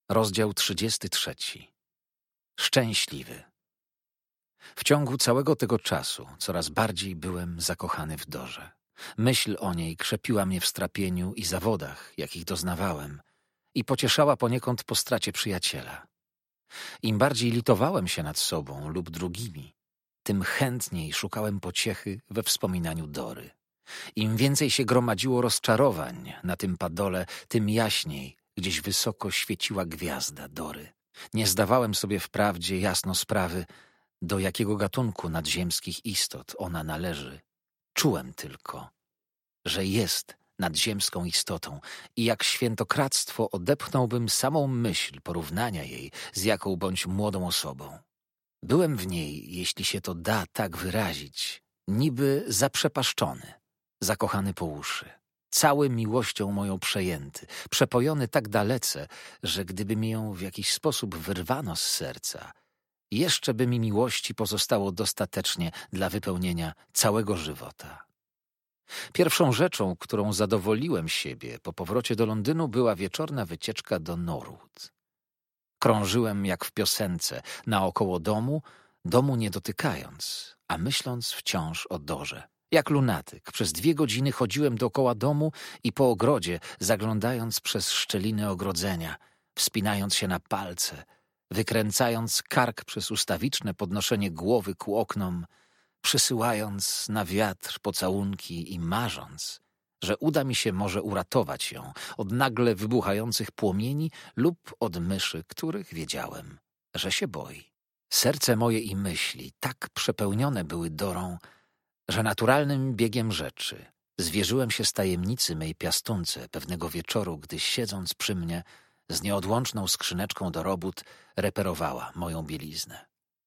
Rozdział 33. Szczęśliwy. W ciągu całego tego czasu coraz bardziej byłem zakochany w Dorze. Myśl o niej krzepiła mnie w strapieniu i zawodach, jakich doznawałem, i pocieszała poniekąd po stracie przyjaciela. Im bardziej litowałem się nad sobą lub drugimi, tym chętniej szukałem pociechy we wspominaniu Dory. Im więcej się gromadziło rozczarowań na tym padole, tym jaśniej gdzieś wysoko świeciła gwiazda Dory. Nie zdawałem sobie wprawdzie jasno sprawy, do jakiego gatunku nadziemskich istot ona należy. Czułem tylko, że jest nadziemską istotą i jak świętokradztwo odepchnąłbym samą myśl porównania jej z jaką bądź młodą osobą. Byłem w niej, jeśli się to da tak wyrazić, niby zaprzepaszczony, zakochany po uszy, cały miłością moją przejęty, przepojony tak dalece, że gdyby mi ją w jakiś sposób wyrwano z serca, jeszcze by mi miłości pozostało dostatecznie dla wypełnienia całego żywota. Pierwszą rzeczą, którą zadowoliłem siebie po powrocie do Londynu, była wieczorna wycieczka do Norwood. Krążyłem jak w piosence naokoło domu nie dotykając, a myśląc wciąż o Dorze. Jak lunatyk przez 2 godziny chodziłem dookoła domu i po ogrodzie, zaglądając przez szczeliny ogrodzenia, wspinając się na palce, wykręcając kark przez ustawiczne podnoszenie głowy ku oknom, przysyłając na wiatr pocałunki i marząc, że uda mi się może uratować ją od nagle wybuchających płomieni lub od myszy, których wiedziałem, że się boi. Serce moje i myśli tak przepełnione były Dorą, że naturalnym biegiem rzeczy zwierzyłem się z tajemnicy mej piastunce pewnego wieczoru, gdy siedząc przy mnie z nieodłączną skrzyneczką do robót reperowała moją bieliznę.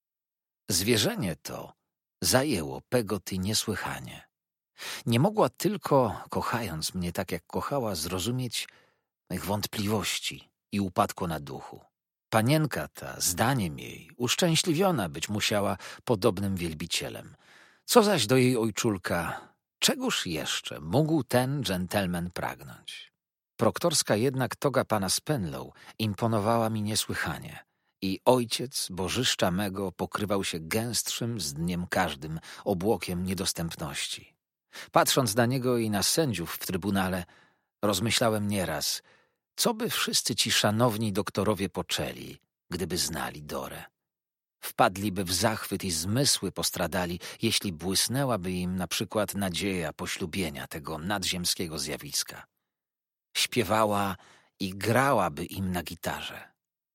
Zwierzenie to zajęło Peggotty niesłychanie. Nie mogła tylko, kochając mnie tak jak kochała, zrozumieć mych wątpliwości i upadku na duchu. Panienka ta, zdaniem jej, uszczęśliwiona być musiała podobnym wielbicielem. Co zaś do jej ojczulka, czegóż jeszcze mógł ten dżentelmen pragnąć? Proktorska jednak toga pana Spenlow imponowała mi niesłychanie i ojciec bożyszcza mego pokrywał się gęstszym z dniem każdym obłokiem niedostępności. Patrząc na niego i na sędziów w trybunale, rozmyślałem nieraz, co by wszyscy ci szanowni doktorowie poczęli, gdyby znali Dorę. Wpadliby w zachwyt i zmysły postradali, jeśli błysnęłaby im na przykład nadzieja poślubienia tego nadziemskiego zjawiska. Śpiewała i grałaby im na gitarze.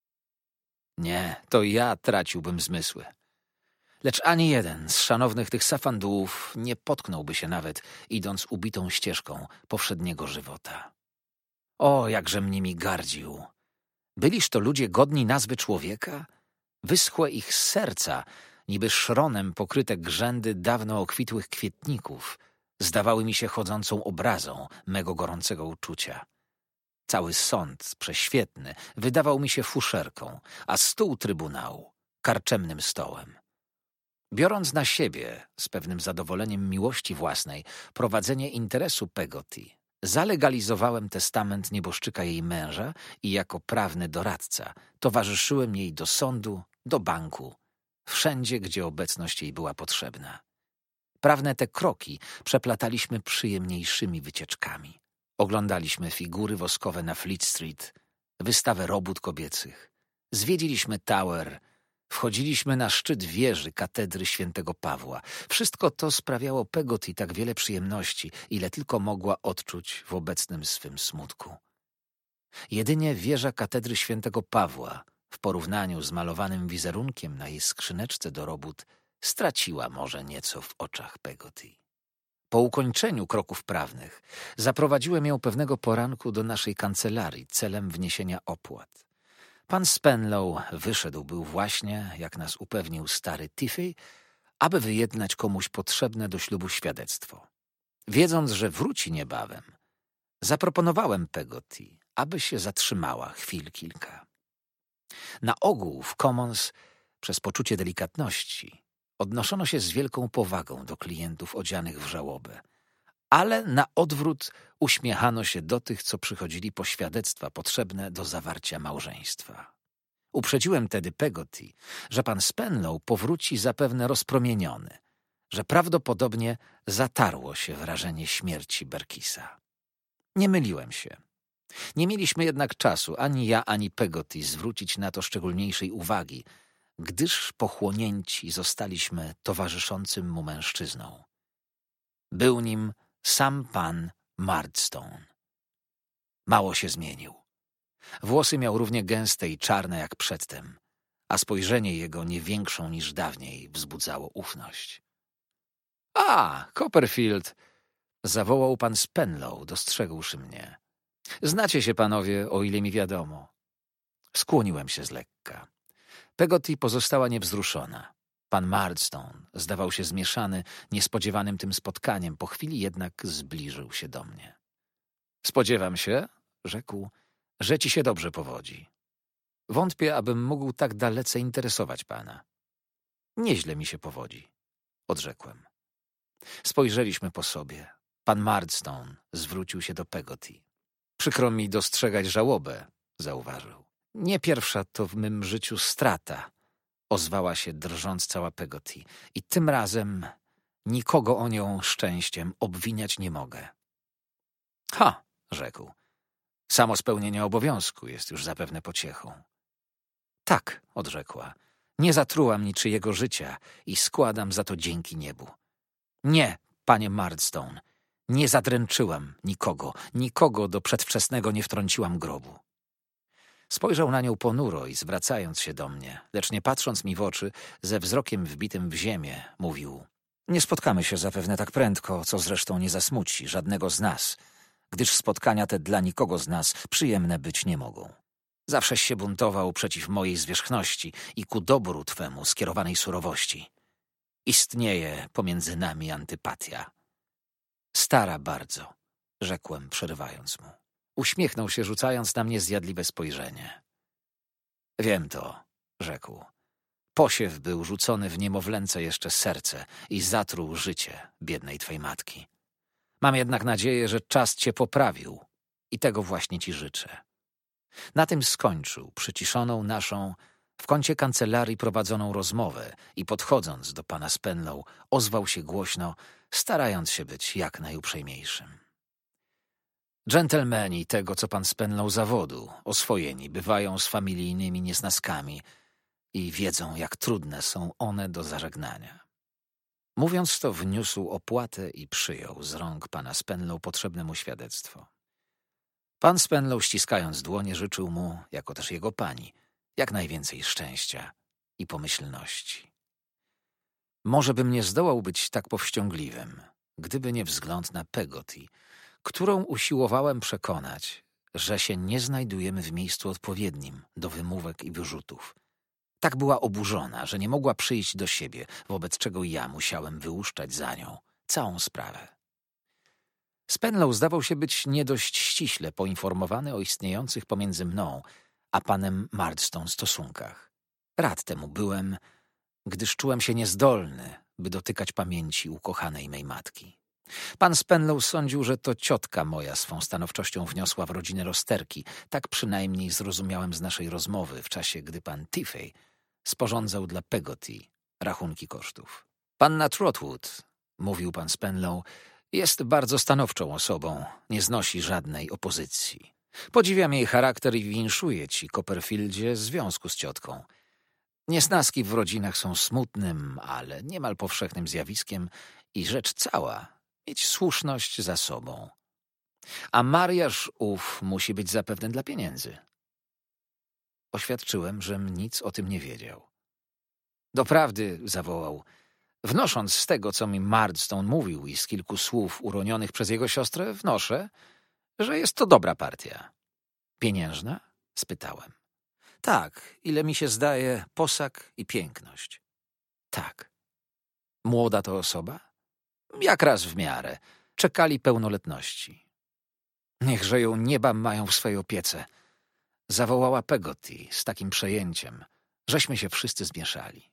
Nie, to ja traciłbym zmysły. Lecz ani jeden z szanownych tych safandułów nie potknąłby się nawet, idąc ubitą ścieżką powszedniego żywota. O, jakżem nimi gardził! Byliż to ludzie godni nazwy człowieka? Wyschłe ich serca, niby szronem pokryte grzędy dawno okwitłych kwietników, zdawały mi się chodzącą obrazą mego gorącego uczucia. Cały sąd prześwietny wydawał mi się fuszerką, a stół trybunału karczemnym stołem. Biorąc na siebie, z pewnym zadowoleniem miłości własnej, prowadzenie interesu Peggotty, zalegalizowałem testament nieboszczyka jej męża i jako prawny doradca towarzyszyłem jej do sądu, do banku, wszędzie, gdzie obecność jej była potrzebna. Prawne te kroki przeplataliśmy przyjemniejszymi wycieczkami. Oglądaliśmy figury woskowe na Fleet Street, wystawę robót kobiecych. Zwiedziliśmy Tower, wchodziliśmy na szczyt wieży katedry świętego Pawła. Wszystko to sprawiało Peggotty tak wiele przyjemności, ile tylko mogła odczuć w obecnym swym smutku. Jedynie wieża katedry świętego Pawła, w porównaniu z malowanym wizerunkiem na jej skrzyneczce do robót, straciła może nieco w oczach Peggotty. Po ukończeniu kroków prawnych zaprowadziłem ją pewnego poranku do naszej kancelarii celem wniesienia opłat. Pan Spenlow wyszedł był właśnie, jak nas upewnił stary Tiffey, aby wyjednać komuś potrzebne do ślubu świadectwo. Wiedząc, że wróci niebawem, zaproponowałem Peggotty, aby się zatrzymała chwil kilka. Na ogół w Commons, przez poczucie delikatności, odnoszono się z wielką powagą do klientów odzianych w żałobę, ale na odwrót uśmiechano się do tych, co przychodzili po świadectwa potrzebne do zawarcia małżeństwa. Uprzedziłem tedy Peggotty, że pan Spenlow powróci zapewne rozpromieniony, że prawdopodobnie zatarło się wrażenie śmierci Berkisa. Nie myliłem się. Nie mieliśmy jednak czasu, ani ja, ani Peggotty, zwrócić na to szczególniejszej uwagi, gdyż pochłonięci zostaliśmy towarzyszącym mu mężczyzną. Był nim sam pan Murdstone. Mało się zmienił. Włosy miał równie gęste i czarne jak przedtem, a spojrzenie jego nie większą niż dawniej wzbudzało ufność. — A, Copperfield! — zawołał pan Spenlow, dostrzegłszy mnie. — Znacie się panowie, o ile mi wiadomo. Skłoniłem się z lekka. Peggotty pozostała niewzruszona. Pan Murdstone zdawał się zmieszany niespodziewanym tym spotkaniem, po chwili jednak zbliżył się do mnie. — Spodziewam się — rzekł — że ci się dobrze powodzi. Wątpię, abym mógł tak dalece interesować pana. Nieźle mi się powodzi — odrzekłem. Spojrzeliśmy po sobie. Pan Murdstone zwrócił się do Peggotty. Przykro mi dostrzegać żałobę — zauważył. Nie pierwsza to w mym życiu strata — ozwała się drżąc cała Peggotty. I tym razem nikogo o nią szczęściem obwiniać nie mogę. — Ha! — rzekł. Samo spełnienie obowiązku jest już zapewne pociechą. — Tak — odrzekła. Nie zatrułam niczyjego życia i składam za to dzięki niebu. Nie, panie Murdstone, nie zadręczyłam nikogo do przedwczesnego nie wtrąciłam grobu. Spojrzał na nią ponuro i zwracając się do mnie, lecz nie patrząc mi w oczy, ze wzrokiem wbitym w ziemię, mówił: nie spotkamy się zapewne tak prędko, co zresztą nie zasmuci żadnego z nas, gdyż spotkania te dla nikogo z nas przyjemne być nie mogą. Zawsześ się buntował przeciw mojej zwierzchności i ku dobru twemu skierowanej surowości. Istnieje pomiędzy nami antypatia. Stara bardzo, rzekłem, przerywając mu. Uśmiechnął się, rzucając na mnie zjadliwe spojrzenie. Wiem to, rzekł. Posiew był rzucony w niemowlęce jeszcze serce i zatruł życie biednej twej matki. Mam jednak nadzieję, że czas cię poprawił i tego właśnie ci życzę. Na tym skończył przyciszoną naszą w kącie kancelarii prowadzoną rozmowę i podchodząc do pana Spenlow ozwał się głośno, starając się być jak najuprzejmiejszym. Dżentelmeni tego, co pan Spenlow zawodu, oswojeni bywają z familijnymi niesnaskami i wiedzą, jak trudne są one do zażegnania. Mówiąc to, wniósł opłatę i przyjął z rąk pana Spenlow potrzebne mu świadectwo. Pan Spenlow, ściskając dłonie, życzył mu, jako też jego pani, jak najwięcej szczęścia i pomyślności. Może bym nie zdołał być tak powściągliwym, gdyby nie wzgląd na Peggotty, którą usiłowałem przekonać, że się nie znajdujemy w miejscu odpowiednim do wymówek i wyrzutów. Tak była oburzona, że nie mogła przyjść do siebie, wobec czego ja musiałem wyłuszczać za nią całą sprawę. Spenlow zdawał się być nie dość ściśle poinformowany o istniejących pomiędzy mną a panem Murdstone stosunkach. Rad temu byłem, gdyż czułem się niezdolny, by dotykać pamięci ukochanej mej matki. Pan Spenlow sądził, że to ciotka moja swą stanowczością wniosła w rodzinę rozterki. Tak przynajmniej zrozumiałem z naszej rozmowy w czasie, gdy pan Tiffey sporządzał dla Peggotty rachunki kosztów. Panna Trotwood, mówił pan Spenlow, jest bardzo stanowczą osobą, nie znosi żadnej opozycji. Podziwiam jej charakter i winszuję ci, Copperfieldzie, związku z ciotką. Niesnaski w rodzinach są smutnym, ale niemal powszechnym zjawiskiem i rzecz cała mieć słuszność za sobą. A mariaż ów musi być zapewne dla pieniędzy. Oświadczyłem, żem nic o tym nie wiedział. Doprawdy, zawołał, wnosząc z tego, co mi Murdstone mówił i z kilku słów uronionych przez jego siostrę, wnoszę, że jest to dobra partia. Pieniężna? Spytałem. Tak, ile mi się zdaje, posag i piękność. Tak. Młoda to osoba? Jak raz w miarę. Czekali pełnoletności. Niechże ją nieba mają w swej opiece. Zawołała Peggotty z takim przejęciem, żeśmy się wszyscy zmieszali.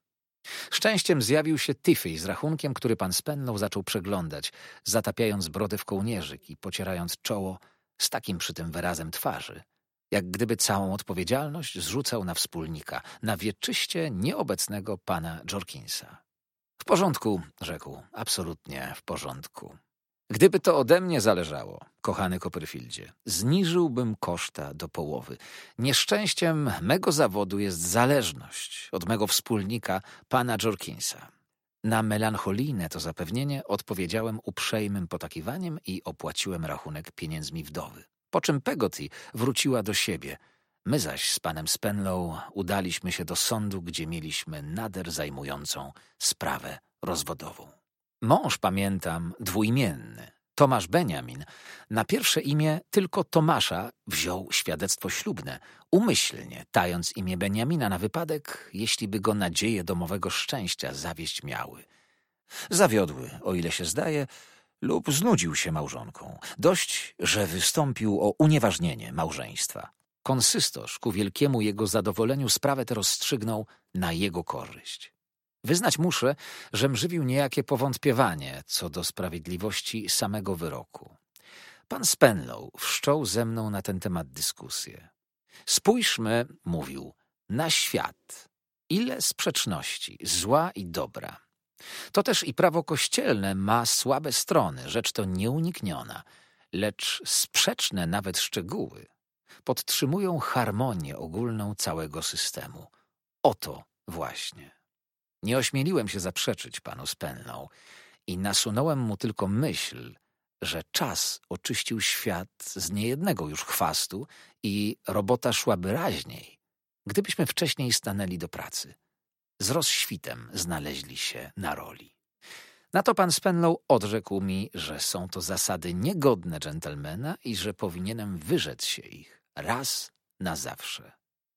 Szczęściem zjawił się Tiffy z rachunkiem, który pan Spenlow zaczął przeglądać, zatapiając brodę w kołnierzyk i pocierając czoło z takim przytym wyrazem twarzy, jak gdyby całą odpowiedzialność zrzucał na wspólnika, na wieczyście nieobecnego pana Jorkinsa. W porządku, rzekł, absolutnie w porządku. Gdyby to ode mnie zależało, kochany Copperfieldzie, zniżyłbym koszta do połowy. Nieszczęściem mego zawodu jest zależność od mego wspólnika, pana Jorkinsa. Na melancholijne to zapewnienie odpowiedziałem uprzejmym potakiwaniem i opłaciłem rachunek pieniędzmi wdowy. Po czym Peggotty wróciła do siebie. My zaś z panem Spenlow udaliśmy się do sądu, gdzie mieliśmy nader zajmującą sprawę rozwodową. Mąż, pamiętam, dwuimienny, Tomasz Beniamin, na pierwsze imię tylko Tomasza wziął świadectwo ślubne, umyślnie tając imię Beniamina na wypadek, jeśli by go nadzieje domowego szczęścia zawieść miały. Zawiodły, o ile się zdaje, lub znudził się małżonką. Dość, że wystąpił o unieważnienie małżeństwa. Konsystorz ku wielkiemu jego zadowoleniu sprawę tę rozstrzygnął na jego korzyść. Wyznać muszę, żem żywił niejakie powątpiewanie co do sprawiedliwości samego wyroku. Pan Spenlow wszczął ze mną na ten temat dyskusję. Spójrzmy, mówił, na świat. Ile sprzeczności, zła i dobra. To też i prawo kościelne ma słabe strony, rzecz to nieunikniona, lecz sprzeczne nawet szczegóły podtrzymują harmonię ogólną całego systemu. Oto właśnie. Nie ośmieliłem się zaprzeczyć panu Spenlow i nasunąłem mu tylko myśl, że czas oczyścił świat z niejednego już chwastu i robota szłaby raźniej, gdybyśmy wcześniej stanęli do pracy. Z rozświtem znaleźli się na roli. Na to pan Spenlow odrzekł mi, że są to zasady niegodne dżentelmena i że powinienem wyrzec się ich raz na zawsze.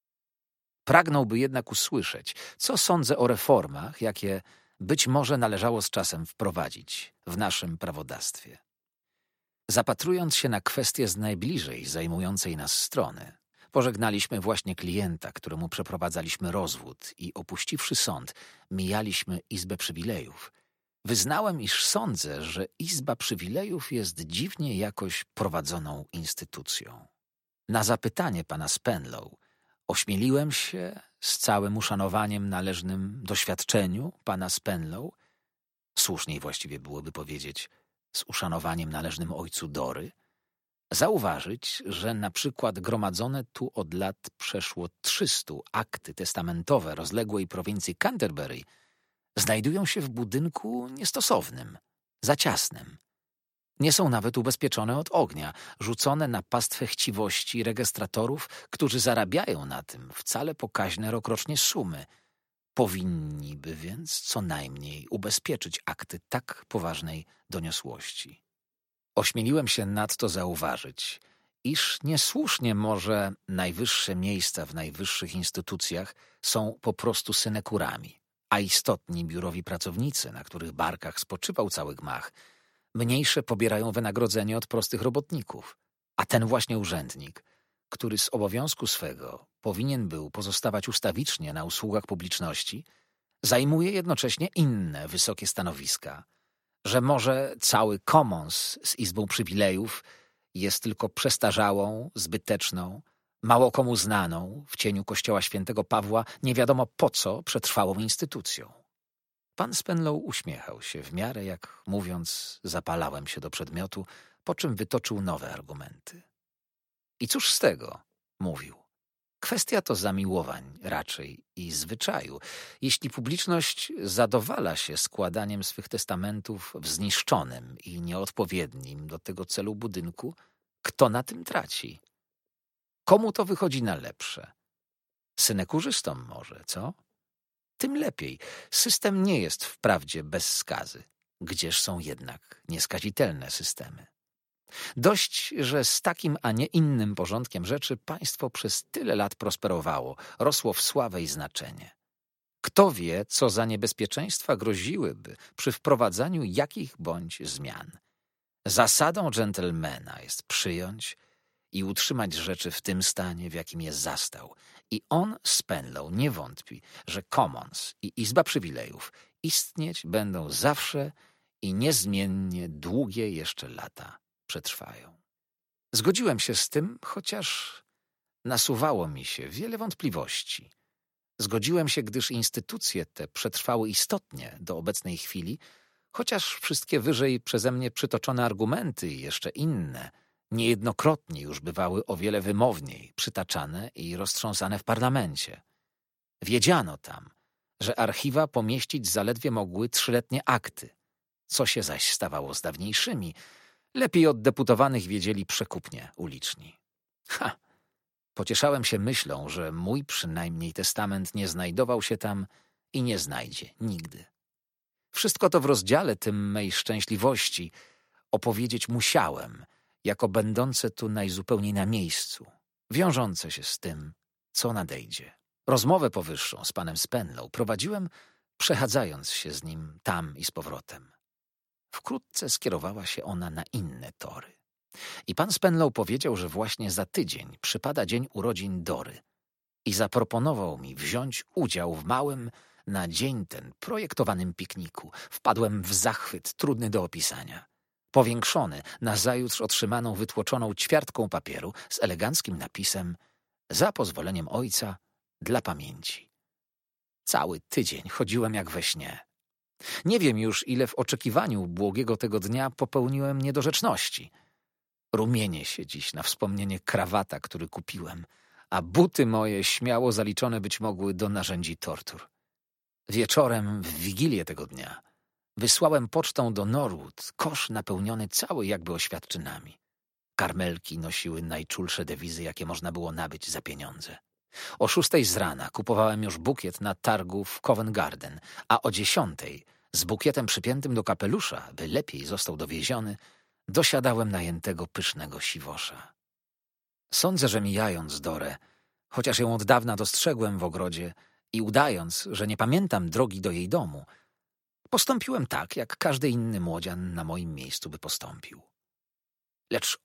Pragnąłby jednak usłyszeć, co sądzę o reformach, jakie być może należało z czasem wprowadzić w naszym prawodawstwie. Zapatrując się na kwestię z najbliżej zajmującej nas strony, pożegnaliśmy właśnie klienta, któremu przeprowadzaliśmy rozwód i opuściwszy sąd, mijaliśmy Izbę Przywilejów. Wyznałem, iż sądzę, że Izba Przywilejów jest dziwnie jakoś prowadzoną instytucją. Na zapytanie pana Spenlow ośmieliłem się, z całym uszanowaniem należnym doświadczeniu pana Spenlow, słuszniej właściwie byłoby powiedzieć z uszanowaniem należnym ojcu Dory, zauważyć, że na przykład gromadzone tu od lat przeszło 300 akty testamentowe rozległej prowincji Canterbury znajdują się w budynku niestosownym, za ciasnym. Nie są nawet ubezpieczone od ognia, rzucone na pastwę chciwości rejestratorów, którzy zarabiają na tym wcale pokaźne rokrocznie sumy. Powinni by więc co najmniej ubezpieczyć akty tak poważnej doniosłości. Ośmieliłem się nadto zauważyć, iż niesłusznie może najwyższe miejsca w najwyższych instytucjach są po prostu synekurami, a istotni biurowi pracownicy, na których barkach spoczywał cały gmach, mniejsze pobierają wynagrodzenie od prostych robotników, a ten właśnie urzędnik, który z obowiązku swego powinien był pozostawać ustawicznie na usługach publiczności, zajmuje jednocześnie inne wysokie stanowiska, że może cały Commons z Izbą Przywilejów jest tylko przestarzałą, zbyteczną, mało komu znaną w cieniu kościoła świętego Pawła nie wiadomo po co przetrwałą instytucją. Pan Spenlow uśmiechał się w miarę, jak mówiąc, zapalałem się do przedmiotu, po czym wytoczył nowe argumenty. I cóż z tego? Mówił. Kwestia to zamiłowań raczej i zwyczaju. Jeśli publiczność zadowala się składaniem swych testamentów w zniszczonym i nieodpowiednim do tego celu budynku, kto na tym traci? Komu to wychodzi na lepsze? Synekurzystom może, co? Tym lepiej. System nie jest wprawdzie bez skazy. Gdzież są jednak nieskazitelne systemy? Dość, że z takim, a nie innym porządkiem rzeczy państwo przez tyle lat prosperowało, rosło w sławę i znaczenie. Kto wie, co za niebezpieczeństwa groziłyby przy wprowadzaniu jakich bądź zmian. Zasadą dżentelmena jest przyjąć i utrzymać rzeczy w tym stanie, w jakim je zastał, I on, Spenlow, nie wątpi, że Commons i Izba Przywilejów istnieć będą zawsze i niezmiennie długie jeszcze lata przetrwają. Zgodziłem się z tym, chociaż nasuwało mi się wiele wątpliwości. Zgodziłem się, gdyż instytucje te przetrwały istotnie do obecnej chwili, chociaż wszystkie wyżej przeze mnie przytoczone argumenty i jeszcze inne niejednokrotnie już bywały o wiele wymowniej przytaczane i roztrząsane w parlamencie. Wiedziano tam, że archiwa pomieścić zaledwie mogły 3-letnie akty. Co się zaś stawało z dawniejszymi, lepiej od deputowanych wiedzieli przekupnie uliczni. Pocieszałem się myślą, że mój przynajmniej testament nie znajdował się tam i nie znajdzie nigdy. Wszystko to w rozdziale tym mej szczęśliwości opowiedzieć musiałem, jako będące tu najzupełniej na miejscu, wiążące się z tym, co nadejdzie. Rozmowę powyższą z panem Spenlow prowadziłem, przechadzając się z nim tam i z powrotem. Wkrótce skierowała się ona na inne tory. I pan Spenlow powiedział, że właśnie za tydzień przypada dzień urodzin Dory i zaproponował mi wziąć udział w małym, na dzień ten projektowanym pikniku. Wpadłem w zachwyt trudny do opisania. Powiększony nazajutrz otrzymaną wytłoczoną ćwiartką papieru z eleganckim napisem „Za pozwoleniem ojca, dla pamięci”. Cały tydzień chodziłem jak we śnie. Nie wiem już, ile w oczekiwaniu błogiego tego dnia popełniłem niedorzeczności. Rumienię się dziś na wspomnienie krawata, który kupiłem, a buty moje śmiało zaliczone być mogły do narzędzi tortur. Wieczorem, w wigilię tego dnia, wysłałem pocztą do Norwood kosz napełniony cały jakby oświadczynami. Karmelki nosiły najczulsze dewizy, jakie można było nabyć za pieniądze. O 6 z rana kupowałem już bukiet na targu w Covent Garden, a o 10 z bukietem przypiętym do kapelusza, by lepiej został dowieziony, dosiadałem najętego pysznego siwosza. Sądzę, że mijając Dorę, chociaż ją od dawna dostrzegłem w ogrodzie i udając, że nie pamiętam drogi do jej domu, postąpiłem tak, jak każdy inny młodzian na moim miejscu by postąpił. Lecz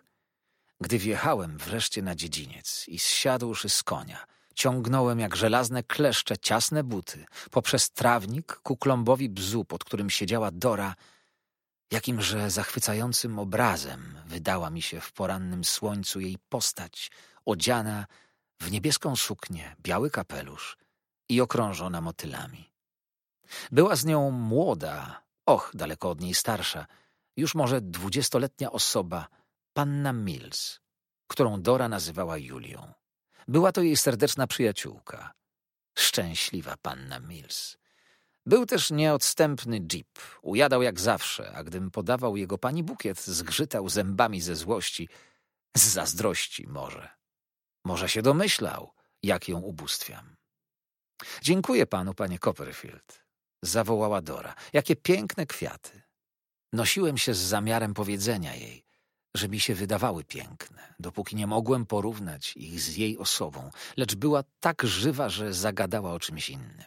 gdy wjechałem wreszcie na dziedziniec i zsiadłszy z konia, ciągnąłem jak żelazne kleszcze ciasne buty poprzez trawnik ku klombowi bzu, pod którym siedziała Dora, jakimże zachwycającym obrazem wydała mi się w porannym słońcu jej postać, odziana w niebieską suknię, biały kapelusz i okrążona motylami. Była z nią młoda, daleko od niej starsza, już może 20-letnia osoba, panna Mills, którą Dora nazywała Julią. Była to jej serdeczna przyjaciółka. Szczęśliwa panna Mills. Był też nieodstępny Jeep. Ujadał jak zawsze, a gdym podawał jego pani bukiet, zgrzytał zębami ze złości, z zazdrości może. Może się domyślał, jak ją ubóstwiam. „Dziękuję panu, panie Copperfield”, zawołała Dora. „Jakie piękne kwiaty”. Nosiłem się z zamiarem powiedzenia jej, że mi się wydawały piękne, dopóki nie mogłem porównać ich z jej osobą, lecz była tak żywa, że zagadała o czymś innym.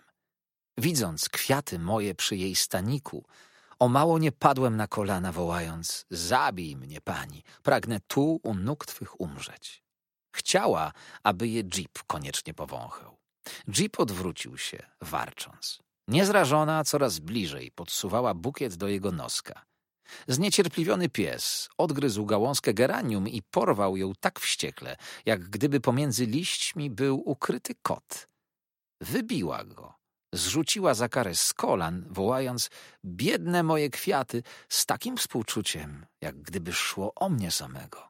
Widząc kwiaty moje przy jej staniku, o mało nie padłem na kolana, wołając: „Zabij mnie, pani, pragnę tu u nóg twych umrzeć”. Chciała, aby je Jeep koniecznie powąchał. Jeep odwrócił się, warcząc. Niezrażona coraz bliżej podsuwała bukiet do jego noska. Zniecierpliwiony pies odgryzł gałązkę geranium i porwał ją tak wściekle, jak gdyby pomiędzy liśćmi był ukryty kot. Wybiła go, zrzuciła za karę z kolan, wołając: „Biedne moje kwiaty”, z takim współczuciem, jak gdyby szło o mnie samego.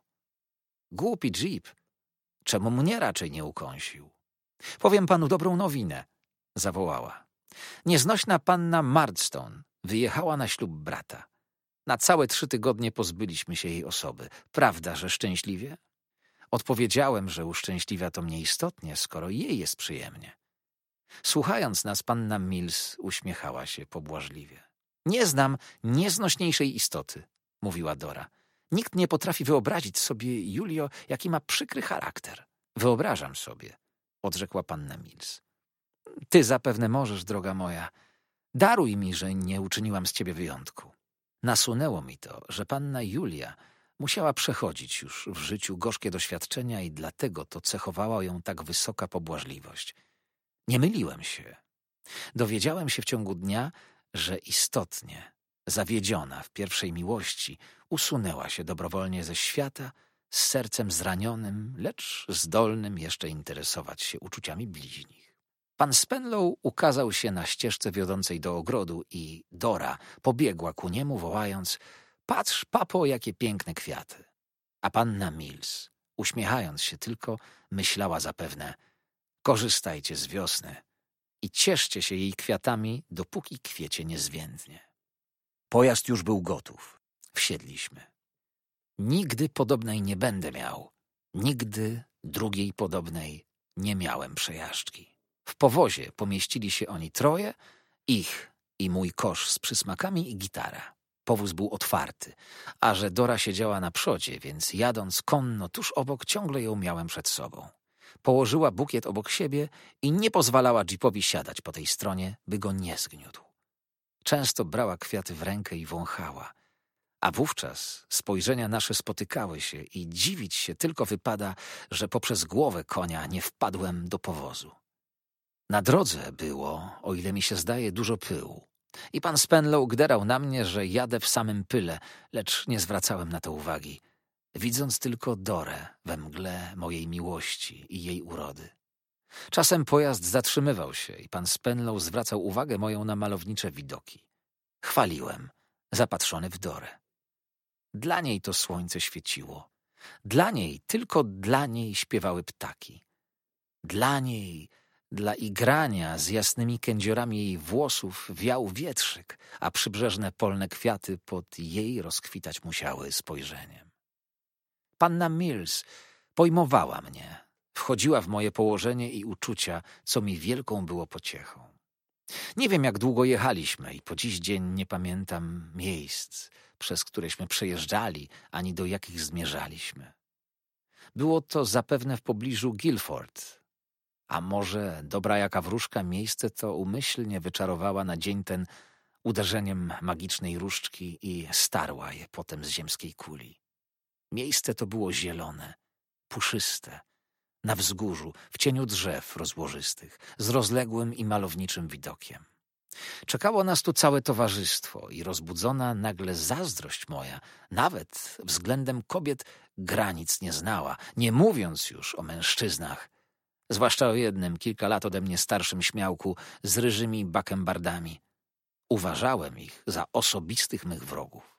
Głupi Jeep, czemu mnie raczej nie ukąsił? „Powiem panu dobrą nowinę”, zawołała. „Nieznośna panna Murdstone wyjechała na ślub brata. Na całe 3 tygodnie pozbyliśmy się jej osoby. Prawda, że szczęśliwie?” Odpowiedziałem, że uszczęśliwia to mnie istotnie, skoro jej jest przyjemnie. Słuchając nas, panna Mills uśmiechała się pobłażliwie. „Nie znam nieznośniejszej istoty”, mówiła Dora. „Nikt nie potrafi wyobrazić sobie, Julio, jaki ma przykry charakter”. „Wyobrażam sobie”, odrzekła panna Mills. „Ty zapewne możesz, droga moja. Daruj mi, że nie uczyniłam z ciebie wyjątku”. Nasunęło mi to, że panna Julia Musiała przechodzić już w życiu gorzkie doświadczenia i dlatego to cechowała ją tak wysoka pobłażliwość. Nie myliłem się. Dowiedziałem się w ciągu dnia, że istotnie, zawiedziona w pierwszej miłości, usunęła się dobrowolnie ze świata z sercem zranionym, lecz zdolnym jeszcze interesować się uczuciami bliźnich. Pan Spenlow ukazał się na ścieżce wiodącej do ogrodu i Dora pobiegła ku niemu, wołając: „Patrz, papo, jakie piękne kwiaty!” A panna Mills, uśmiechając się tylko, myślała zapewne: „Korzystajcie z wiosny i cieszcie się jej kwiatami, dopóki kwiecie nie zwiędnie”. Pojazd już był gotów. Wsiedliśmy. Nigdy podobnej nie będę miał. Nigdy drugiej podobnej nie miałem przejażdżki. W powozie pomieścili się oni troje, ich i mój kosz z przysmakami i gitara. Powóz był otwarty, a że Dora siedziała na przodzie, więc jadąc konno tuż obok, ciągle ją miałem przed sobą. Położyła bukiet obok siebie i nie pozwalała dżipowi siadać po tej stronie, by go nie zgniótł. Często brała kwiaty w rękę i wąchała, a wówczas spojrzenia nasze spotykały się i dziwić się tylko wypada, że poprzez głowę konia nie wpadłem do powozu. Na drodze było, o ile mi się zdaje, dużo pyłu i pan Spenlow gderał na mnie, że jadę w samym pyle, lecz nie zwracałem na to uwagi, widząc tylko Dorę we mgle mojej miłości i jej urody. Czasem pojazd zatrzymywał się i pan Spenlow zwracał uwagę moją na malownicze widoki. Chwaliłem, zapatrzony w Dorę. Dla niej to słońce świeciło. Dla niej, tylko dla niej śpiewały ptaki. Dla niej, dla igrania z jasnymi kędziorami jej włosów wiał wietrzyk, a przybrzeżne polne kwiaty pod jej rozkwitać musiały spojrzeniem. Panna Mills pojmowała mnie. Wchodziła w moje położenie i uczucia, co mi wielką było pociechą. Nie wiem, jak długo jechaliśmy i po dziś dzień nie pamiętam miejsc, przez któreśmy przejeżdżali, ani do jakich zmierzaliśmy. Było to zapewne w pobliżu Guilford, a może dobra jaka wróżka miejsce to umyślnie wyczarowała na dzień ten uderzeniem magicznej różdżki i starła je potem z ziemskiej kuli. Miejsce to było zielone, puszyste, na wzgórzu, w cieniu drzew rozłożystych, z rozległym i malowniczym widokiem. Czekało nas tu całe towarzystwo i rozbudzona nagle zazdrość moja, nawet względem kobiet, granic nie znała, nie mówiąc już o mężczyznach, zwłaszcza o jednym, kilka lat ode mnie starszym śmiałku z ryżymi bakembardami. Uważałem ich za osobistych mych wrogów.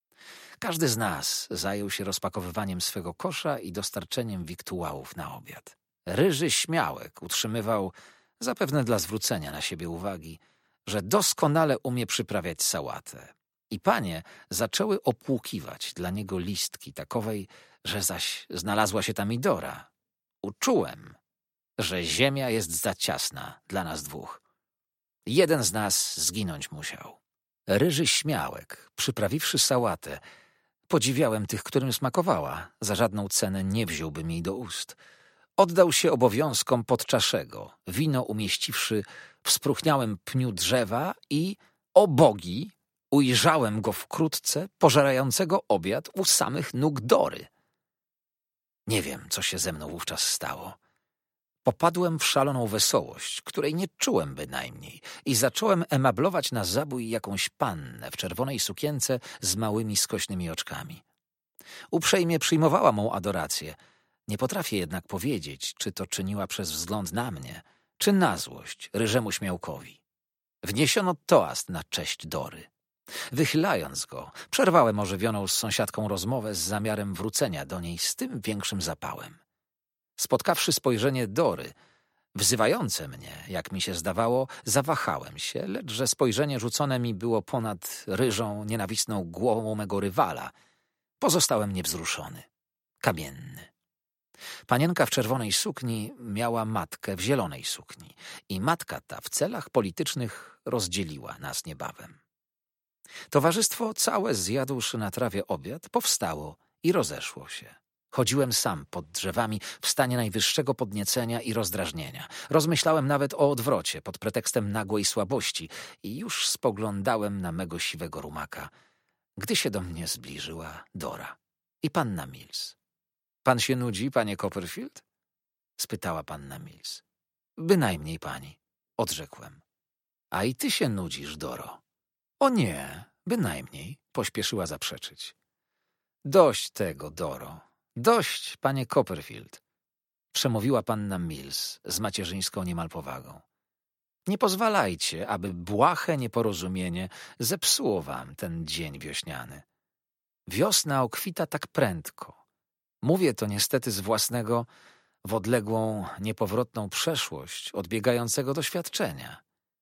Każdy z nas zajął się rozpakowywaniem swego kosza i dostarczeniem wiktuałów na obiad. Ryży śmiałek utrzymywał, zapewne dla zwrócenia na siebie uwagi, że doskonale umie przyprawiać sałatę. I panie zaczęły opłukiwać dla niego listki takowej, że zaś znalazła się tam i Dora. Uczułem, że ziemia jest za ciasna dla nas dwóch. Jeden z nas zginąć musiał. Ryży śmiałek, przyprawiwszy sałatę, podziwiałem tych, którym smakowała. Za żadną cenę nie wziąłbym jej do ust. Oddał się obowiązkom podczaszego, wino umieściwszy w spróchniałym pniu drzewa i, o bogi, ujrzałem go wkrótce pożerającego obiad u samych nóg Dory. Nie wiem, co się ze mną wówczas stało. Popadłem w szaloną wesołość, której nie czułem bynajmniej i zacząłem emablować na zabój jakąś pannę w czerwonej sukience z małymi skośnymi oczkami. Uprzejmie przyjmowała mą adorację. Nie potrafię jednak powiedzieć, czy to czyniła przez wzgląd na mnie, czy na złość ryżemu śmiałkowi. Wniesiono toast na cześć Dory. Wychylając go, przerwałem ożywioną z sąsiadką rozmowę z zamiarem wrócenia do niej z tym większym zapałem. Spotkawszy spojrzenie Dory, wzywające mnie, jak mi się zdawało, zawahałem się, lecz że spojrzenie rzucone mi było ponad ryżą, nienawistną głową mego rywala, pozostałem niewzruszony, kamienny. Panienka w czerwonej sukni miała matkę w zielonej sukni i matka ta w celach politycznych rozdzieliła nas niebawem. Towarzystwo całe, zjadłszy na trawie obiad, powstało i rozeszło się. Chodziłem sam pod drzewami w stanie najwyższego podniecenia i rozdrażnienia. Rozmyślałem nawet o odwrocie pod pretekstem nagłej słabości i już spoglądałem na mego siwego rumaka, gdy się do mnie zbliżyła Dora. I panna Mills. Pan się nudzi, panie Copperfield? Spytała panna Mills. Bynajmniej pani, odrzekłem. A i ty się nudzisz, Doro. O nie, bynajmniej, pośpieszyła zaprzeczyć. Dość tego, Doro. Dość, panie Copperfield, przemówiła panna Mills z macierzyńską niemal powagą. Nie pozwalajcie, aby błahe nieporozumienie zepsuło wam ten dzień wiośniany. Wiosna okwita tak prędko. Mówię to niestety z własnego, w odległą, niepowrotną przeszłość odbiegającego doświadczenia.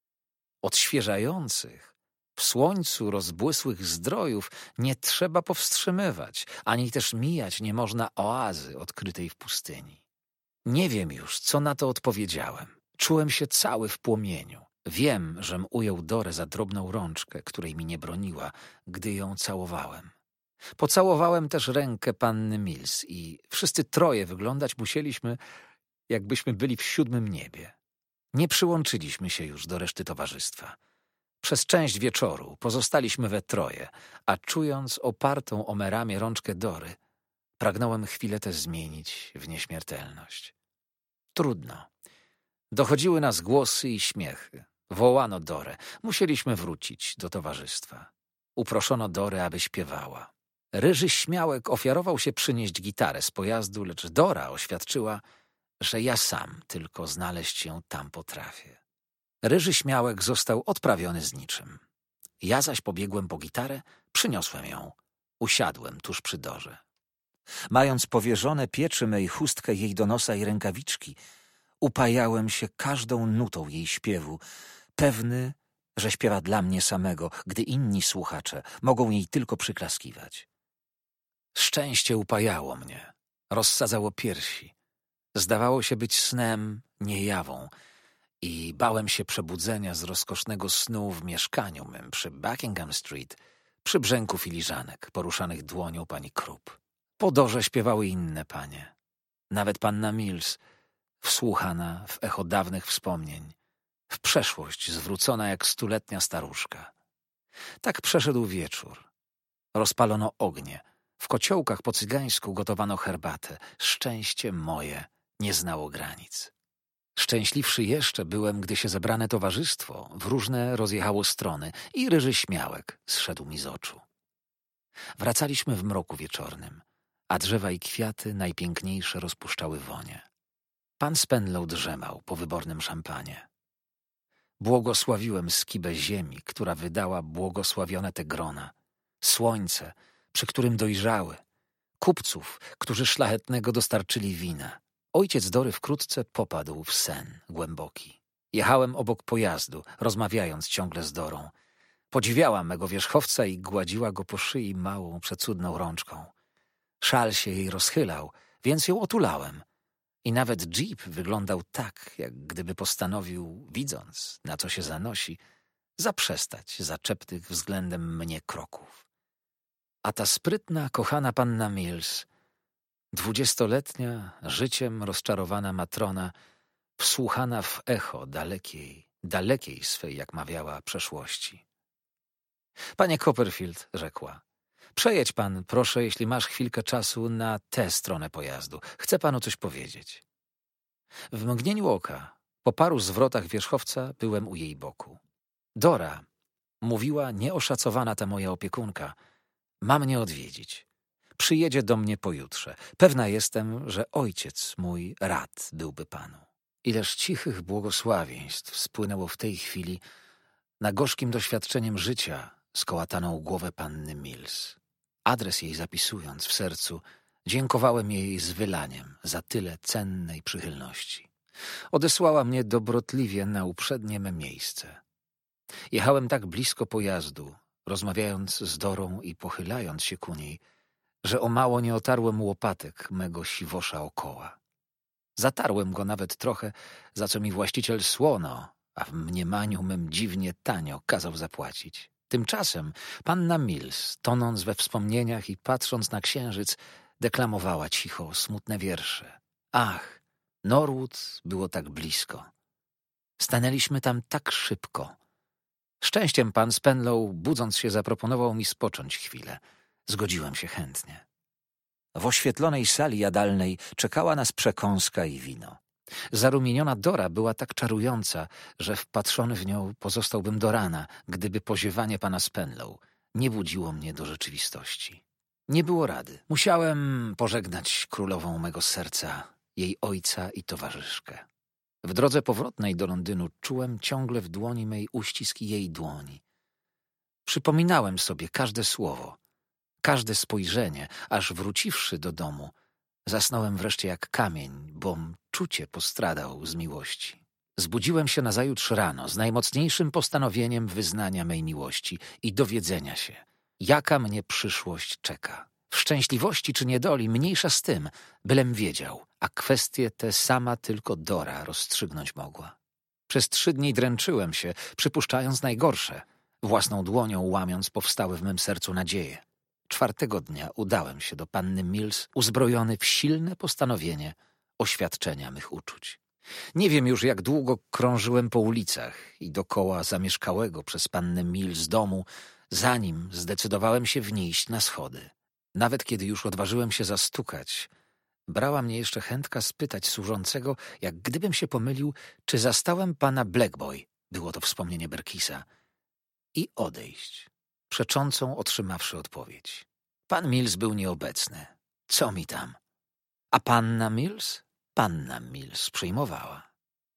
Odświeżających, w słońcu rozbłysłych zdrojów nie trzeba powstrzymywać, ani też mijać nie można oazy odkrytej w pustyni. Nie wiem już, co na to odpowiedziałem. Czułem się cały w płomieniu. Wiem, żem ujął Dorę za drobną rączkę, której mi nie broniła, gdy ją całowałem. Pocałowałem też rękę panny Mills i wszyscy troje wyglądać musieliśmy, jakbyśmy byli w 7. niebie. Nie przyłączyliśmy się już do reszty towarzystwa. Przez część wieczoru pozostaliśmy we troje, a czując opartą o me ramię rączkę Dory, pragnąłem chwilę tę zmienić w nieśmiertelność. Trudno. Dochodziły nas głosy i śmiechy. Wołano Dorę. Musieliśmy wrócić do towarzystwa. Uproszono Dorę, aby śpiewała. Ryży Śmiałek ofiarował się przynieść gitarę z pojazdu, lecz Dora oświadczyła, że ja sam tylko znaleźć się tam potrafię. Ryży Śmiałek został odprawiony z niczym. Ja zaś pobiegłem po gitarę, przyniosłem ją. Usiadłem tuż przy Dorze. Mając powierzone pieczy mej chustkę jej do nosa i rękawiczki, upajałem się każdą nutą jej śpiewu, pewny, że śpiewa dla mnie samego, gdy inni słuchacze mogą jej tylko przyklaskiwać. Szczęście upajało mnie, rozsadzało piersi. Zdawało się być snem, nie jawą i bałem się przebudzenia z rozkosznego snu w mieszkaniu mym przy Buckingham Street, przy brzęku filiżanek poruszanych dłonią pani Krupp. Po Dorze śpiewały inne panie. Nawet panna Mills, wsłuchana w echo dawnych wspomnień, w przeszłość zwrócona jak 100-letnia staruszka. Tak przeszedł wieczór. Rozpalono ognie. W kociołkach po cygańsku gotowano herbatę. Szczęście moje nie znało granic. Szczęśliwszy jeszcze byłem, gdy się zebrane towarzystwo w różne rozjechało strony i Ryży Śmiałek zszedł mi z oczu. Wracaliśmy w mroku wieczornym, a drzewa i kwiaty najpiękniejsze rozpuszczały wonie. Pan Spenlow drzemał po wybornym szampanie. Błogosławiłem skibę ziemi, która wydała błogosławione te grona, słońce, przy którym dojrzały, kupców, którzy szlachetnego dostarczyli wina. Ojciec Dory wkrótce popadł w sen głęboki. Jechałem obok pojazdu, rozmawiając ciągle z Dorą. Podziwiała mego wierzchowca i gładziła go po szyi małą, przecudną rączką. Szal się jej rozchylał, więc ją otulałem. I nawet jeep wyglądał tak, jak gdyby postanowił, widząc, na co się zanosi, zaprzestać zaczepnych względem mnie kroków. A ta sprytna, kochana panna Mills, 20-letnia, życiem rozczarowana matrona, wsłuchana w echo dalekiej swej, jak mawiała, przeszłości. Panie Copperfield, rzekła, przejedź pan, proszę, jeśli masz chwilkę czasu, na tę stronę pojazdu. Chcę panu coś powiedzieć. W mgnieniu oka, po paru zwrotach wierzchowca, byłem u jej boku. Dora, mówiła nieoszacowana ta moja opiekunka, ma mnie odwiedzić. Przyjedzie do mnie pojutrze. Pewna jestem, że ojciec mój rad byłby panu. Ileż cichych błogosławieństw spłynęło w tej chwili na gorzkim doświadczeniem życia skołataną głowę panny Mills. Adres jej zapisując w sercu, dziękowałem jej z wylaniem za tyle cennej przychylności. Odesłała mnie dobrotliwie na uprzednie me miejsce. Jechałem tak blisko pojazdu, rozmawiając z Dorą i pochylając się ku niej, że o mało nie otarłem łopatek mego siwosza o koła. Zatarłem go nawet trochę, za co mi właściciel słono, a w mniemaniu mym dziwnie tanio kazał zapłacić. Tymczasem panna Mills, tonąc we wspomnieniach i patrząc na księżyc, deklamowała cicho smutne wiersze. Ach, Norwood było tak blisko. Stanęliśmy tam tak szybko. Szczęściem pan Spenlow, budząc się, zaproponował mi spocząć chwilę. Zgodziłem się chętnie. W oświetlonej sali jadalnej czekała nas przekąska i wino. Zarumieniona Dora była tak czarująca, że wpatrzony w nią pozostałbym do rana, gdyby poziewanie pana Spenlow nie budziło mnie do rzeczywistości. Nie było rady. Musiałem pożegnać królową mego serca, jej ojca i towarzyszkę. W drodze powrotnej do Londynu czułem ciągle w dłoni mej uścisk jej dłoni. Przypominałem sobie każde słowo, każde spojrzenie, aż wróciwszy do domu, zasnąłem wreszcie jak kamień, bom czucie postradał z miłości. Zbudziłem się nazajutrz rano z najmocniejszym postanowieniem wyznania mej miłości i dowiedzenia się, jaka mnie przyszłość czeka. W szczęśliwości czy niedoli mniejsza z tym, bylem wiedział, a kwestie te sama tylko Dora rozstrzygnąć mogła. Przez 3 dni dręczyłem się, przypuszczając najgorsze, własną dłonią łamiąc powstałe w mym sercu nadzieje. 4. dnia udałem się do panny Mills, uzbrojony w silne postanowienie oświadczenia mych uczuć. Nie wiem już, jak długo krążyłem po ulicach i dokoła zamieszkałego przez pannę Mills domu, zanim zdecydowałem się wnieść na schody. Nawet kiedy już odważyłem się zastukać, brała mnie jeszcze chętka spytać służącego, jak gdybym się pomylił, czy zastałem pana Blackboy, było to wspomnienie Berkisa, i odejść, przeczącą otrzymawszy odpowiedź. Pan Mills był nieobecny. Co mi tam? A panna Mills? Panna Mills przyjmowała.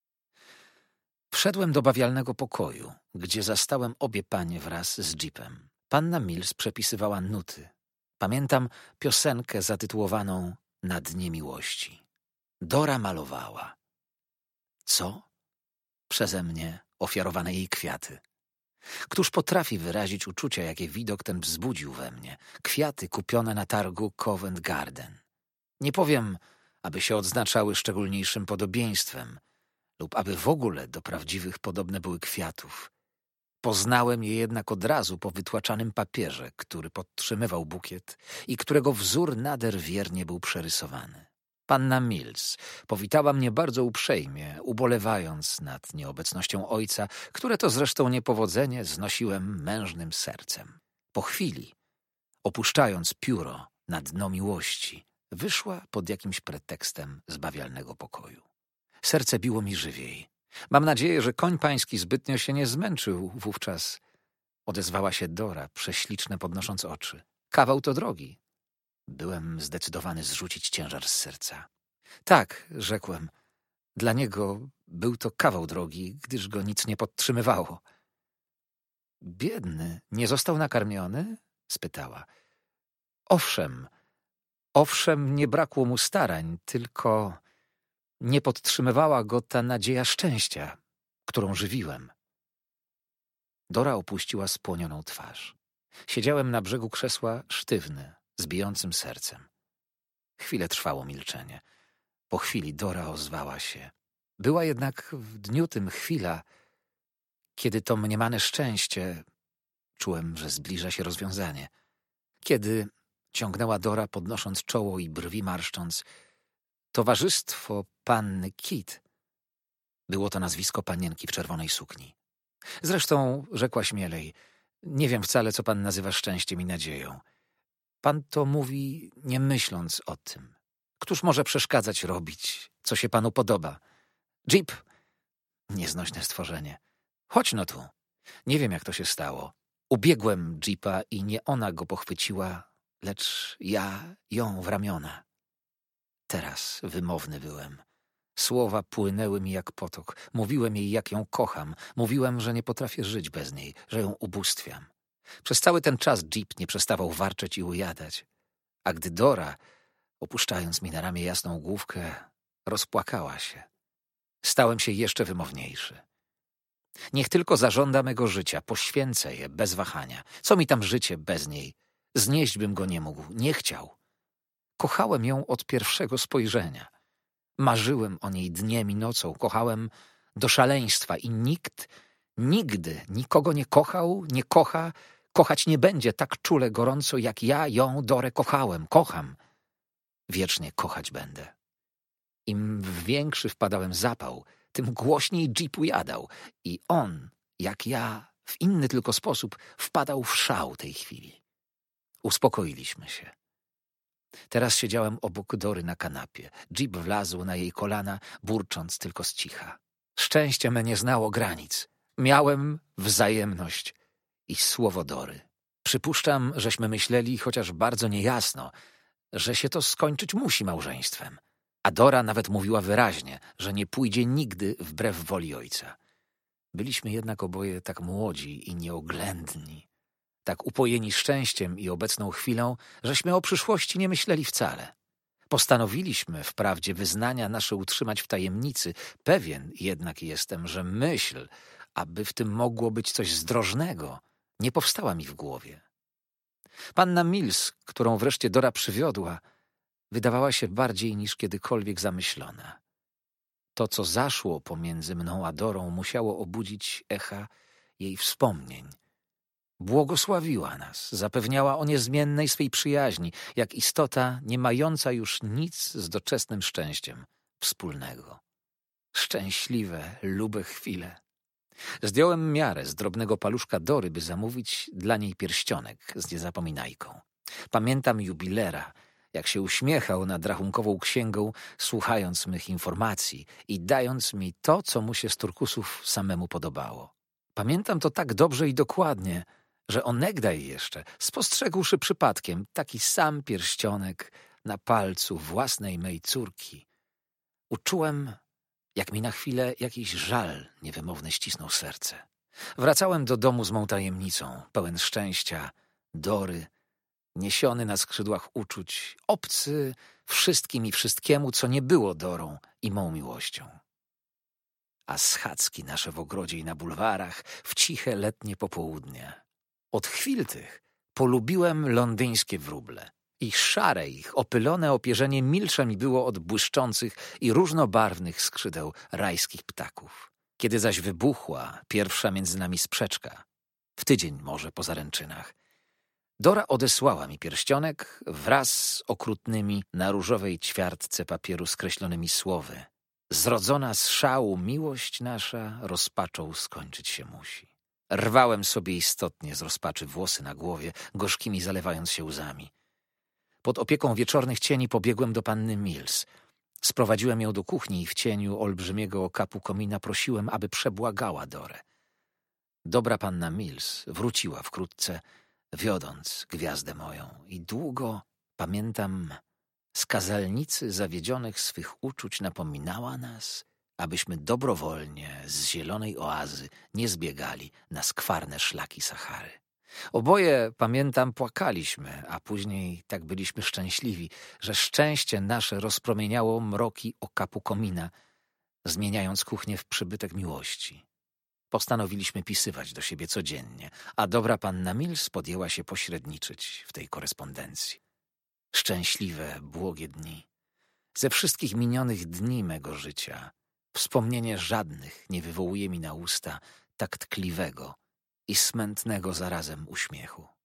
Wszedłem do bawialnego pokoju, gdzie zastałem obie panie wraz z Jeepem. Panna Mills przepisywała nuty. Pamiętam piosenkę zatytułowaną Na dnie miłości. Dora malowała. Co? Przeze mnie ofiarowane jej kwiaty. Któż potrafi wyrazić uczucia, jakie widok ten wzbudził we mnie? Kwiaty kupione na targu Covent Garden. Nie powiem, aby się odznaczały szczególniejszym podobieństwem lub aby w ogóle do prawdziwych podobne były kwiatów. Poznałem je jednak od razu po wytłaczanym papierze, który podtrzymywał bukiet i którego wzór nader wiernie był przerysowany. Panna Mills powitała mnie bardzo uprzejmie, ubolewając nad nieobecnością ojca, które to zresztą niepowodzenie znosiłem mężnym sercem. Po chwili, opuszczając pióro na dno miłości, wyszła pod jakimś pretekstem z bawialnego pokoju. Serce biło mi żywiej. Mam nadzieję, że koń pański zbytnio się nie zmęczył wówczas. Odezwała się Dora, prześliczne podnosząc oczy. Kawał to drogi. Byłem zdecydowany zrzucić ciężar z serca. Tak, rzekłem. Dla niego był to kawał drogi, gdyż go nic nie podtrzymywało. Biedny, nie został nakarmiony? Spytała. Owszem, nie brakło mu starań, tylko nie podtrzymywała go ta nadzieja szczęścia, którą żywiłem. Dora opuściła spłonioną twarz. Siedziałem na brzegu krzesła sztywny, z bijącym sercem. Chwilę trwało milczenie. Po chwili Dora ozwała się. Była jednak w dniu tym chwila, kiedy to mniemane szczęście, czułem, że zbliża się rozwiązanie. Kiedy, ciągnęła Dora, podnosząc czoło i brwi marszcząc, towarzystwo panny Kitt. Było to nazwisko panienki w czerwonej sukni. Zresztą, rzekła śmielej, nie wiem wcale, co pan nazywa szczęściem i nadzieją. Pan to mówi, nie myśląc o tym. Któż może przeszkadzać robić, co się panu podoba? Jeep! Nieznośne stworzenie. Chodź no tu. Nie wiem, jak to się stało. Ubiegłem Jeepa i nie ona go pochwyciła, lecz ja ją w ramiona. Teraz wymowny byłem. Słowa płynęły mi jak potok. Mówiłem jej, jak ją kocham. Mówiłem, że nie potrafię żyć bez niej, że ją ubóstwiam. Przez cały ten czas Jeep nie przestawał warczeć i ujadać. A gdy Dora, opuszczając mi na ramię jasną główkę, rozpłakała się, stałem się jeszcze wymowniejszy. Niech tylko zażąda mego życia, poświęcę je bez wahania. Co mi tam życie bez niej? Znieść bym go nie mógł, nie chciał. Kochałem ją od pierwszego spojrzenia. Marzyłem o niej dniem i nocą, kochałem do szaleństwa i nikt nigdy nikogo nie kochał, nie kocha, kochać nie będzie tak czule, gorąco, jak ja ją, Dorę, kochałem, kocham. Wiecznie kochać będę. Im w większy wpadałem zapał, tym głośniej Jeep ujadał i on, jak ja, w inny tylko sposób wpadał w szał tej chwili. Uspokoiliśmy się. Teraz siedziałem obok Dory na kanapie. Jeep wlazł na jej kolana, burcząc tylko z cicha. Szczęście me nie znało granic. Miałem wzajemność i słowo Dory. Przypuszczam, żeśmy myśleli, chociaż bardzo niejasno, że się to skończyć musi małżeństwem. A Dora nawet mówiła wyraźnie, że nie pójdzie nigdy wbrew woli ojca. Byliśmy jednak oboje tak młodzi i nieoględni, tak upojeni szczęściem i obecną chwilą, żeśmy o przyszłości nie myśleli wcale. Postanowiliśmy wprawdzie wyznania nasze utrzymać w tajemnicy, pewien jednak jestem, że myśl, aby w tym mogło być coś zdrożnego, nie powstała mi w głowie. Panna Mills, którą wreszcie Dora przywiodła, wydawała się bardziej niż kiedykolwiek zamyślona. To, co zaszło pomiędzy mną a Dorą, musiało obudzić echa jej wspomnień. Błogosławiła nas, zapewniała o niezmiennej swej przyjaźni, jak istota nie mająca już nic z doczesnym szczęściem wspólnego. Szczęśliwe, lube chwile. Zdjąłem miarę z drobnego paluszka Dory, by zamówić dla niej pierścionek z niezapominajką. Pamiętam jubilera, jak się uśmiechał nad rachunkową księgą, słuchając mych informacji i dając mi to, co mu się z turkusów samemu podobało. Pamiętam to tak dobrze i dokładnie, że onegdaj jeszcze, spostrzegłszy przypadkiem taki sam pierścionek na palcu własnej mej córki, uczułem, jak mi na chwilę jakiś żal niewymowny ścisnął serce. Wracałem do domu z mą tajemnicą, pełen szczęścia, Dory, niesiony na skrzydłach uczuć, obcy wszystkim i wszystkiemu, co nie było Dorą i mą miłością. A schadzki nasze w ogrodzie i na bulwarach, w ciche letnie popołudnie. Od chwil tych polubiłem londyńskie wróble. I szare ich, opylone opierzenie milsze mi było od błyszczących i różnobarwnych skrzydeł rajskich ptaków. Kiedy zaś wybuchła pierwsza między nami sprzeczka, w tydzień może po zaręczynach, Dora odesłała mi pierścionek wraz z okrutnymi na różowej ćwiartce papieru skreślonymi słowy: zrodzona z szału miłość nasza rozpaczą skończyć się musi. Rwałem sobie istotnie z rozpaczy włosy na głowie, gorzkimi zalewając się łzami. Pod opieką wieczornych cieni pobiegłem do panny Mills. Sprowadziłem ją do kuchni i w cieniu olbrzymiego okapu komina prosiłem, aby przebłagała Dorę. Dobra panna Mills wróciła wkrótce, wiodąc gwiazdę moją, i długo, pamiętam, z kazalnicy zawiedzionych swych uczuć napominała nas, abyśmy dobrowolnie z zielonej oazy nie zbiegali na skwarne szlaki Sahary. Oboje, pamiętam, płakaliśmy, a później tak byliśmy szczęśliwi, że szczęście nasze rozpromieniało mroki okapu komina, zmieniając kuchnię w przybytek miłości. Postanowiliśmy pisywać do siebie codziennie, a dobra panna Mills podjęła się pośredniczyć w tej korespondencji. Szczęśliwe, błogie dni. Ze wszystkich minionych dni mego życia wspomnienie żadnych nie wywołuje mi na usta tak tkliwego i smętnego zarazem uśmiechu.